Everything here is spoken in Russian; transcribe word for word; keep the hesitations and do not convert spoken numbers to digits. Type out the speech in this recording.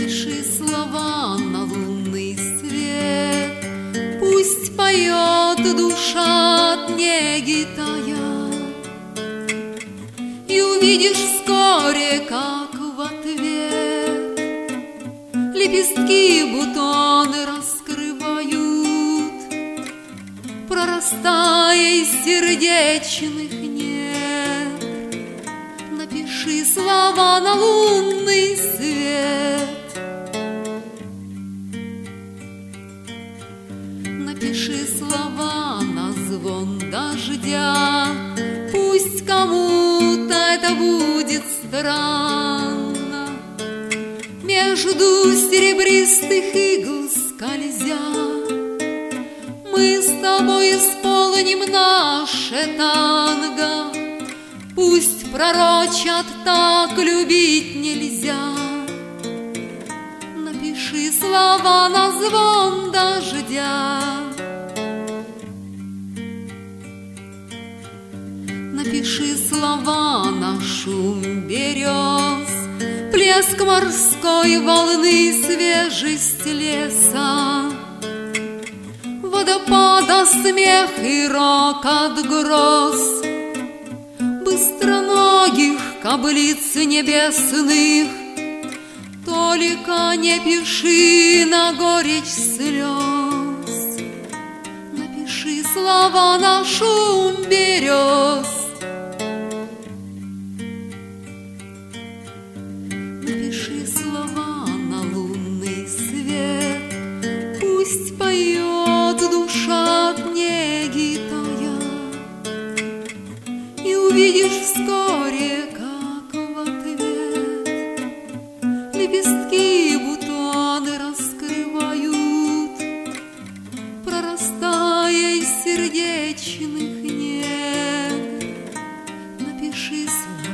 Напиши слова на лунный свет, пусть поет душа от неги тая, и увидишь вскоре, как в ответ лепестки бутоны раскрывают, прорастая из сердечных недр. Напиши слова на лунный свет. Напиши слова на звон дождя, пусть кому-то это будет странно. Между серебристых игл скользя, мы с тобой исполним наше танго. Пусть пророчат, так любить нельзя. Напиши слова на звон дождя. Напиши слова на шум берез, плеск морской волны, свежесть леса, водопада смех и рокот гроз, быстроногих каблиц небесных. Только не пиши на горечь слез. Напиши слова на шум берез. Напиши слова на лунный свет, пусть поет душа от неги тая, и увидишь вскоре, как в ответ лепестки бутоны раскрывают, прорастая из сердечных недр. Напиши слова